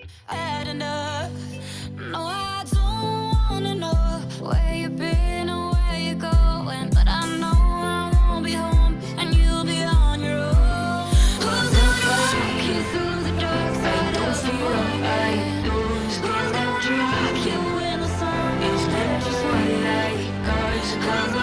Had enough. No, I don't wanna know where you've been or where you're going, but I know I won't be home and you'll be on your own. Who's gonna walk you through the dark side of the morning? Who's gonna drag you when the sun is just way? 'Cause